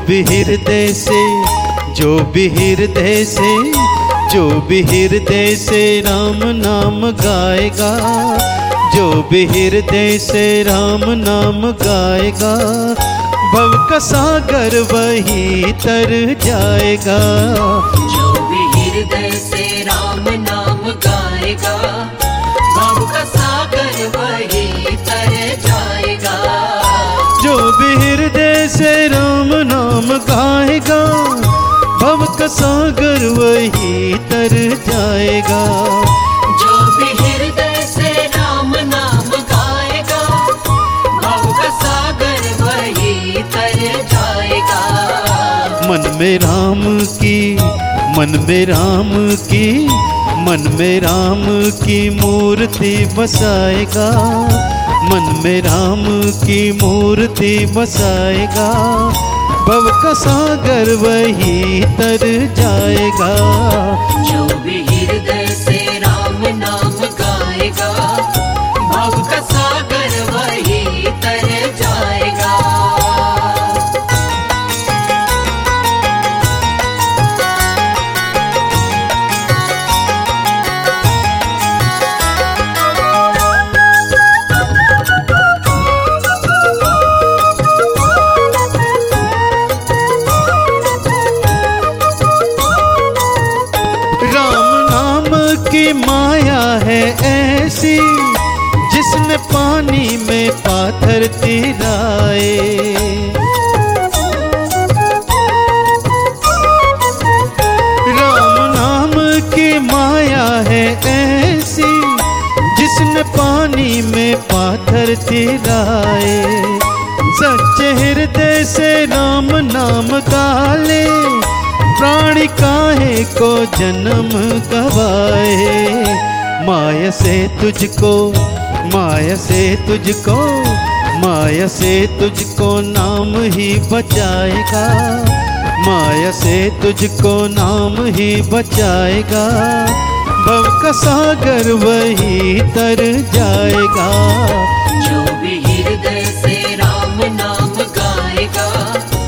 भी हृदय से, जो भी हृदय से, जो भी हृदय से राम नाम गाएगा, जो भी हृदय से राम नाम गाएगा, भव का सागर वही तर जाएगा। जो भी हृदय से राम नाम गाएगा, भव का सागर वही तर जाएगा। जो भी हृदय से राम नाम गाएगा, भव का सागर वही तर जाएगा। जो भी हृदय से राम नाम गाएगा, भव का सागर वही तर जाएगा। मन में राम की, मन में राम की, मन में राम की मूर्ति बसाएगा, मन में राम की मूर्ति बसाएगा, भव का सागर वही तर जाएगा। जो भी हृदय से राम नाम गाएगा, भव का सागर वही तर जाएगा। की माया है ऐसी, जिसने पानी में पाथर तिराए। राम नाम की माया है ऐसी, जिसने पानी में पाथर तिराए। सच्चे हृदय से राम नाम गाले, प्राणी काहे को जन्म गवाए। माया से तुझको, माया से तुझको, माया से तुझको नाम ही बचाएगा, माया से तुझको नाम ही बचाएगा, भव का सागर वही तर जाएगा। जो भी हृदय से राम नाम गाएगा,